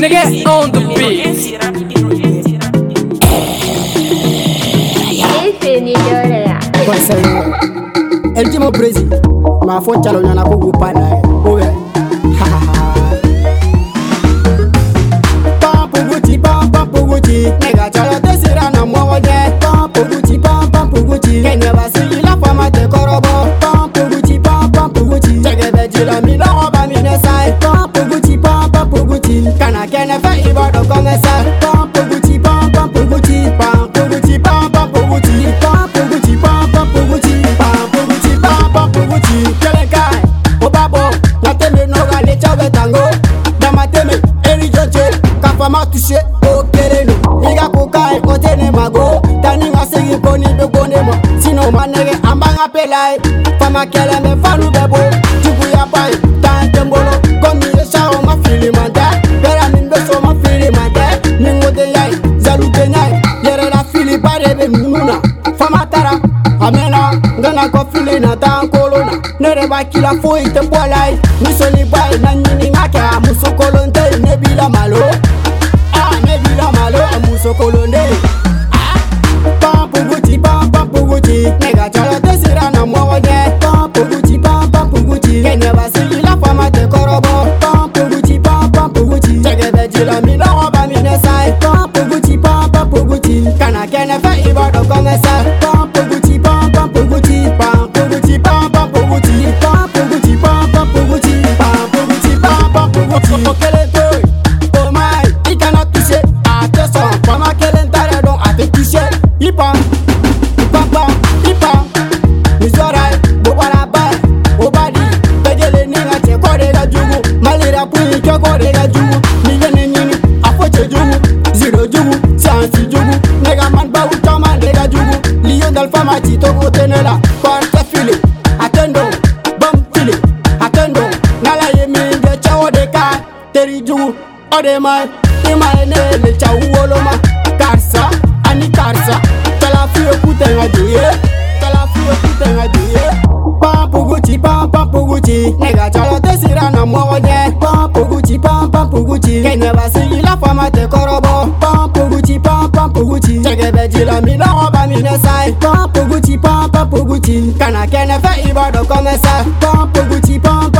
Nigga on the beat. El último presi, ma foncha lo nyana ko gupana owe. Pam puguti, nega chala desira na mwaje. Pam puguti, kenya basi la fama te korobo. Pam puguti, chege jila mi la roba mi ne sai. Pam puguti, kana kene fe ibado kome sa. Pam puguti, kele kai, obabo, la teme no gale chawe tango. Dama teme, eri joche, kafama touché, o kereno. Iga kukai, otene mago, tani ngasegi koni be bonemo. Sino manege ambanga pelai, fama kele me falu bebo. Tuku ya pai, tante mbolo, komi esha o ma fili manda. Bera mimbe so ma fili manda. Ningo de yai, zalu de nyai, yere la fili barebe mununa. Fama tara, amena, ngana ko fili na tankolona. Nere ba kila fo ite bolai, misoli bai na nyini ngaka musokolonde nebila malo. Nebila malo musokolonde. Pam puguti, nega chala desira na mwaje. Pam puguti, kenya basi la fama te korobo. Pam puguti, chege bejila mi la roba mi ne sai. Pam puguti, kana kene fe ibado kome sa. Pam puguti, okele toy, oh my, I cannot touch it. Attention, fama kele ntare don ate touche. Ipam, mizorai, bobara bai, obadi, pejele ninga che kore ga jugu, malira pui ke kore ga jugu, nigene nyini, afoche jugu, zero jugu, sansi jugu, nega man ba utama nega jugu, liyo dal fama chito gotenela, kwarte fili, atendo, bam fili, atendo, nala yemi nge chawo de ka, teri jugu, ode mai, imai ne le chawu woloma, karsa, ani karsa, tala fiyo kutenga juye, Pam puguti, nega chala desira na mwaje. Pam puguti, kenya basi la fama te korobo. Pam puguti, chege bejila mi la roba mi ne sai. Pam puguti, kana kene fe ibado kome sa. Pam puguti,